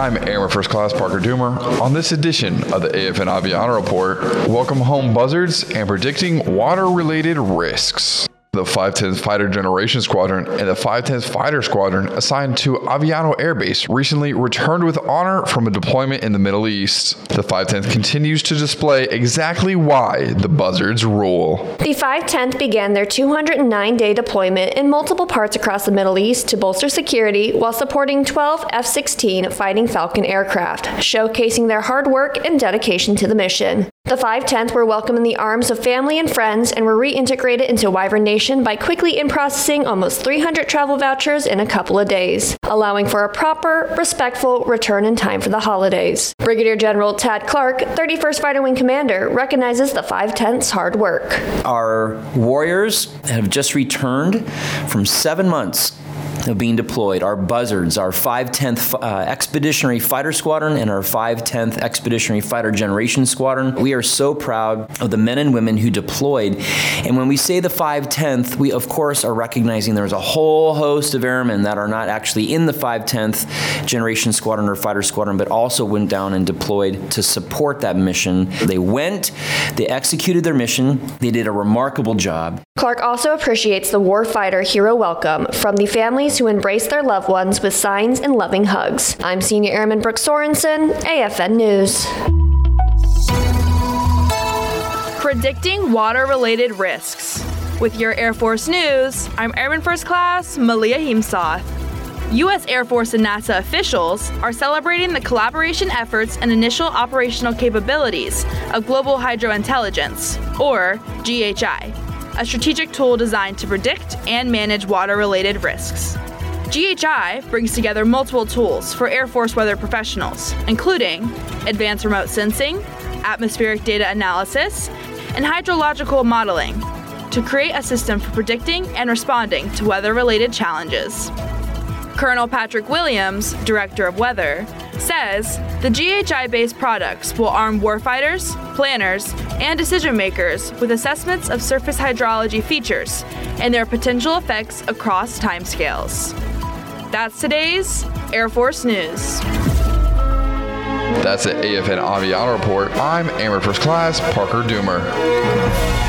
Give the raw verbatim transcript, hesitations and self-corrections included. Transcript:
I'm Airman First Class Parker Doomer. On this edition of the A F N Aviano Report, welcome home buzzards and predicting water-related risks. The five tenth Fighter Generation Squadron and the five tenth Fighter Squadron assigned to Aviano Air Base recently returned with honor from a deployment in the Middle East. The five tenth continues to display exactly why the buzzards rule. The five tenth began their two hundred nine day deployment in multiple parts across the Middle East to bolster security while supporting twelve F sixteen Fighting Falcon aircraft, showcasing their hard work and dedication to the mission. The five tenth were welcomed in the arms of family and friends and were reintegrated into Wyvern Nation by quickly in-processing almost three hundred travel vouchers in a couple of days, allowing for a proper, respectful return in time for the holidays. Brigadier General Tad Clark, thirty-first Fighter Wing Commander, recognizes the five tenth's hard work. Our warriors have just returned from seven months of being deployed. Our buzzards, our five tenth uh, Expeditionary Fighter Squadron and our five tenth Expeditionary Fighter Generation Squadron. We are so proud of the men and women who deployed. And when we say the five tenth, we of course are recognizing there's a whole host of airmen that are not actually in the five tenth Generation Squadron or Fighter Squadron, but also went down and deployed to support that mission. They went, they executed their mission, they did a remarkable job. Clark also appreciates the Warfighter Hero Welcome from the families who embrace their loved ones with signs and loving hugs. I'm Senior Airman Brooke Sorensen, A F N News. Predicting water-related risks. With your Air Force News, I'm Airman First Class Malia Heemsoth. U S Air Force and NASA officials are celebrating the collaboration efforts and initial operational capabilities of Global Hydrointelligence, or G H I, a strategic tool designed to predict and manage water-related risks. G H I brings together multiple tools for Air Force weather professionals, including advanced remote sensing, atmospheric data analysis, and hydrological modeling, to create a system for predicting and responding to weather-related challenges. Colonel Patrick Williams, Director of Weather, says the G H I-based products will arm warfighters, planners, and decision-makers with assessments of surface hydrology features and their potential effects across timescales. That's today's Air Force News. That's the A F N Aviano Report. I'm Airman First Class Parker Doomer.